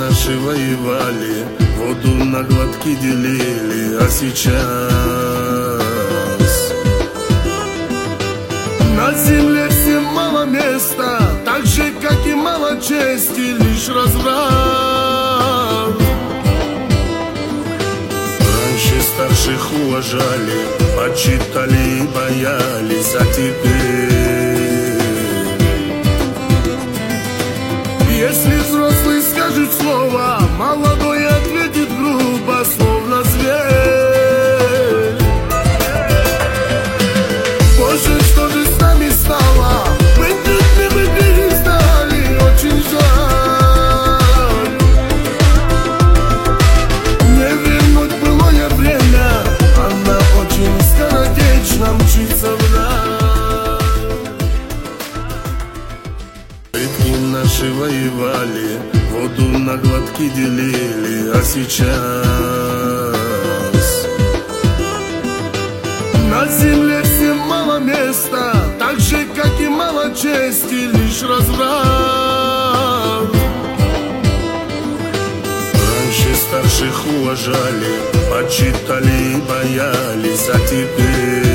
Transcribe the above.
наши воевали, воду на глотки делили, а сейчас на земле всем мало места, так же, как и мало чести, лишь разврат. Раньше старших уважали, почитали и боялись, а теперь, если взрослый скажет слово, молодой ответит грубо, словно зверь. Боже, что же с нами стало? Мы детьми мы перестали, очень жаль. Не вернуть былое время, она очень скоротечно мчится вдаль. Предки наши воевали, воду на глотки делили, а сейчас на земле всем мало места, так же, как и мало чести, лишь разврат. Раньше старших уважали, почитали и боялись, а теперь